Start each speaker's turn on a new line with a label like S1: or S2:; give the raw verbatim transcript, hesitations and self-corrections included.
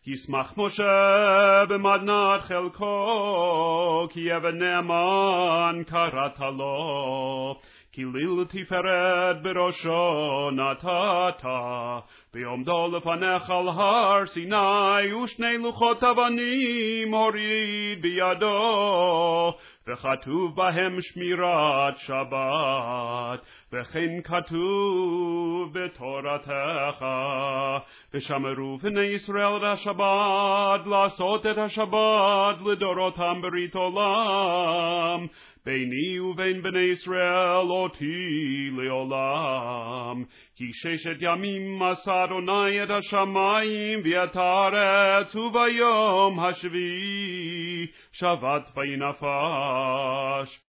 S1: ישמח משה במתנת חלקו, כי אבן נאמן קראת לו. כליל תפארת בראשו נתת, בעומדו לפניך על הר סיני, ושני לוחות אבנים הוריד בידו, וכתוב בהם שמירת שבת, וכן כתוב בתורתך, ושמרו בני ישראל את השבת, לעשות את השבת לדורותם ברית עולם, ביני ובין בני ישראל אותי לעולם. כי ששת ימים עשה אדוני את השמיים ואת הארץ, וביום השביעי שבת וינפש.